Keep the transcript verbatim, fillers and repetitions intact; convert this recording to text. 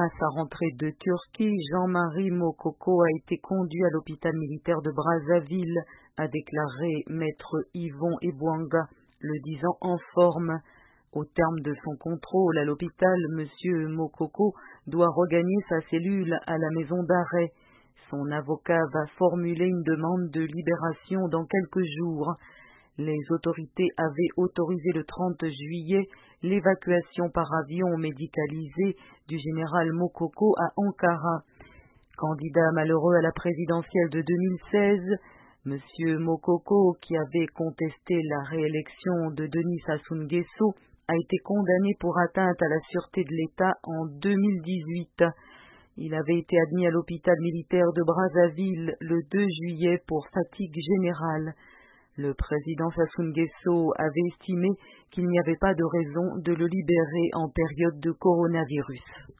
sa rentrée de Turquie, Jean-Marie Mokoko a été conduit à l'hôpital militaire de Brazzaville, a déclaré maître Yvon Ebouanga, le disant en forme. Au terme de son contrôle à l'hôpital, M. Mokoko doit regagner sa cellule à la maison d'arrêt. Son avocat va formuler une demande de libération dans quelques jours. Les autorités avaient autorisé le trente juillet l'évacuation par avion médicalisé du général Mokoko à Ankara. Candidat malheureux à la présidentielle de deux mille seize, M. Mokoko, qui avait contesté la réélection de Denis Sassou Nguesso, a été condamné pour atteinte à la sûreté de l'État en deux mille dix-huit. Il avait été admis à l'hôpital militaire de Brazzaville le deux juillet pour fatigue générale. Le président Sassou Nguesso avait estimé qu'il n'y avait pas de raison de le libérer en période de coronavirus.